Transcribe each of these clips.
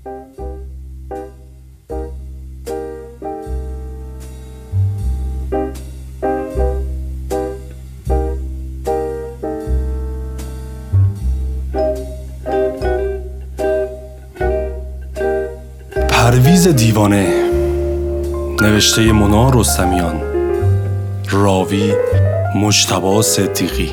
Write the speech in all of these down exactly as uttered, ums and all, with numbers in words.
پرویز دیوانه، نوشته مونا رستمیان، راوی مجتبی صدیقی.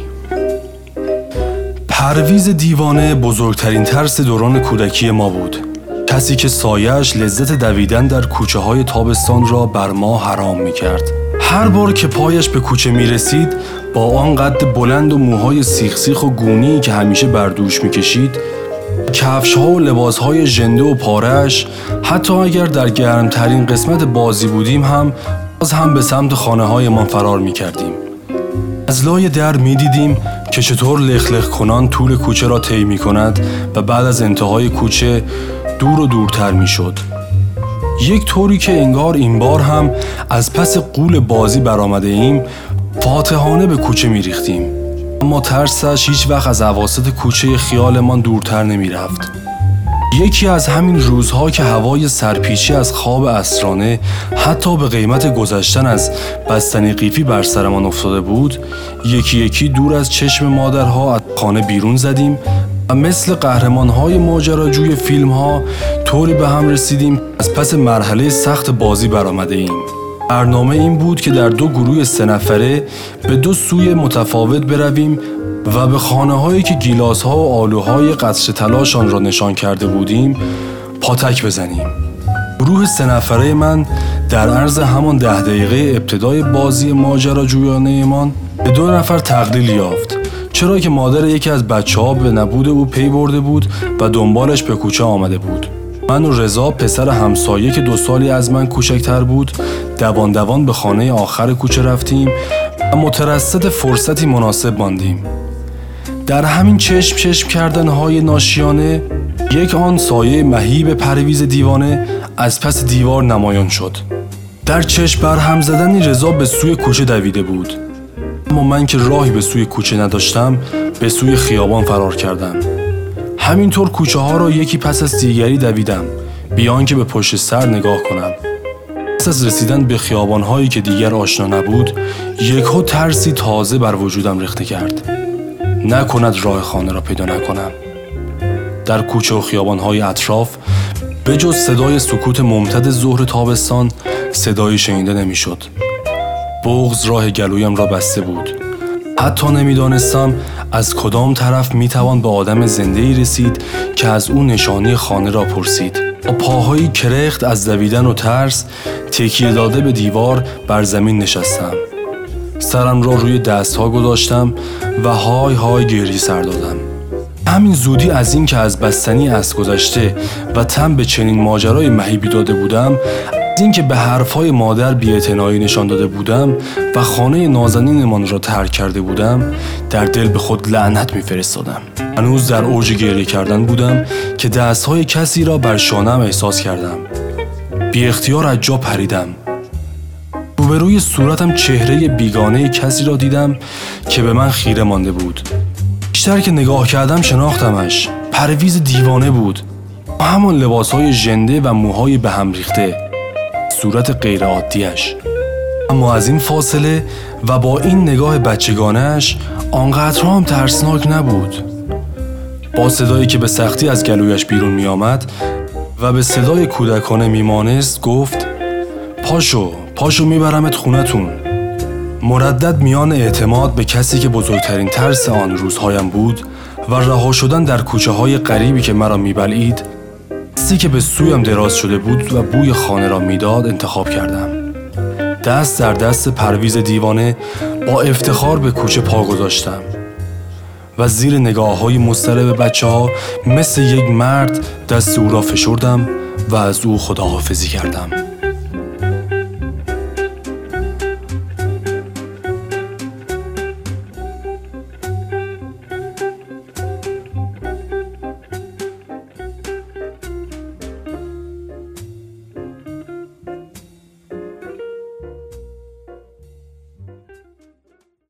پرویز دیوانه بزرگترین ترس دوران کودکی ما بود. کسی که سایه‌اش لذت دویدن در کوچه های تابستان را بر ما حرام می کرد. هر بار که پایش به کوچه می رسید، با آن قد بلند و موهای سیخ سیخ و گونی که همیشه بر دوش می کشید، کفش ها و لباس های ژنده و پاره‌اش، حتی اگر در گرمترین قسمت بازی بودیم هم باز هم به سمت خانه های ما فرار می کردیم. از لای در می دیدیم که چطور لخ لخ کنان طول کوچه را طی می کند و بعد از انتهای کوچه دور و دورتر می شد. یک طوری که انگار این بار هم از پس غول بازی برآمده ایم، فاتحانه به کوچه می ریختیم. اما ترسش هیچ وقت از اواسط کوچه خیالمان دورتر نمی رفت. یکی از همین روزها که هوای سرپیچی از خواب عصرانه حتی به قیمت گذشتن از بستنی قیفی بر سرمان افتاده بود، یکی یکی دور از چشم مادرها از خانه بیرون زدیم و مثل قهرمانهای ماجراجوی فیلمها طوری به هم رسیدیم از پس مرحله سخت بازی برآمده ایم. برنامه این بود که در دو گروه سه نفره به دو سوی متفاوت برویم و به خانه هایی که گیلاس ها و آلوهای قطره طلاشان را نشان کرده بودیم پاتک بزنیم. گروه سه نفره من در عرض همان ده دقیقه ابتدای بازی ماجراجویانه من به دو نفر تقلیل یافت، چرا که مادر یکی از بچه ها به نبود او پی برده بود و دنبالش به کوچه آمده بود. من و رضا، پسر همسایه که دو سالی از من کوچکتر بود، دوان دوان به خانه آخر کوچه رفتیم و مترصد فرصتی مناسب ماندیم. در همین چشم چشم کردنهای ناشیانه، یک آن سایه مهیب پرویز دیوانه از پس دیوار نمایان شد. در چشم بر هم زدنی رضا به سوی کوچه دویده بود، اما من که راهی به سوی کوچه نداشتم به سوی خیابان فرار کردم. همینطور کوچه ها را یکی پس از دیگری دویدم بیان که به پشت سر نگاه کنم. پس از رسیدن به خیابان هایی که دیگر آشنا نبود، یکو ترسی تازه بر وجودم رخنه کرد. نکند راه خانه را پیدا نکنم. در کوچه و خیابان های اطراف به جز صدای سکوت ممتد ظهر تابستان صدایی شنیده نمی شد. بغض راه گلویم را بسته بود. حتی نمیدانستم از کدام طرف میتوان به آدم زنده‌ای رسید که از او نشانی خانه را پرسید. با پاهایی کرخت از دویدن و ترس تکیه داده به دیوار بر زمین نشستم. سرم را روی دستها گذاشتم و های های گریه سر دادم. همین زودی از این که از بستنی از گذشته و تن به چنین ماجرای مهیبی داده بودم، از این که به حرفهای مادر بی‌اعتنایی نشان داده بودم و خانه نازنینمان را ترک کرده بودم، در دل به خود لعنت می‌فرستادم. هنوز در اوج گریه کردن بودم که دستهای کسی را بر شانه‌ام احساس کردم. بی اختیار از جا پریدم. روبروی صورتم چهره بیگانه کسی را دیدم که به من خیره مانده بود. بیشتر که نگاه کردم شناختمش. پرویز دیوانه بود. همان لباسهای ژنده و موهای به هم ریخته، صورت غیر عادیش. اما از این فاصله و با این نگاه بچگانه‌اش آنقدر هم ترسناک نبود. با صدایی که به سختی از گلویش بیرون می آمد و به صدای کودکانه می مانست گفت: پاشو پاشو میبرمت خونتون. مردد میان اعتماد به کسی که بزرگترین ترس آن روزهایم بود و رها شدن در کوچه های غریبی که مرا میبلعید، دستی که به سویم دراز شده بود و بوی خانه را میداد انتخاب کردم. دست در دست پرویز دیوانه با افتخار به کوچه پا گذاشتم و زیر نگاه های مضطرب بچه ها مثل یک مرد دست او را فشردم و از او خداحافظی کردم.